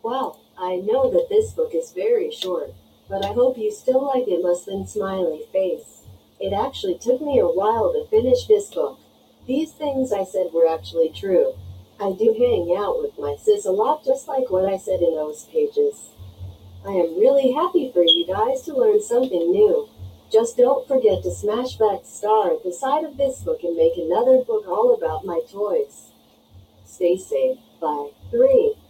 Wow, I know that this book is very short, but I hope you still like it less than smiley face. It actually took me a while to finish this book. These things I said were actually true. I do hang out with my sis a lot just like what I said in those pages. I am really happy for you guys to learn something new. Just don't forget to smash that star at the side of this book and make another book all about my toys. Stay safe. Bye. 3.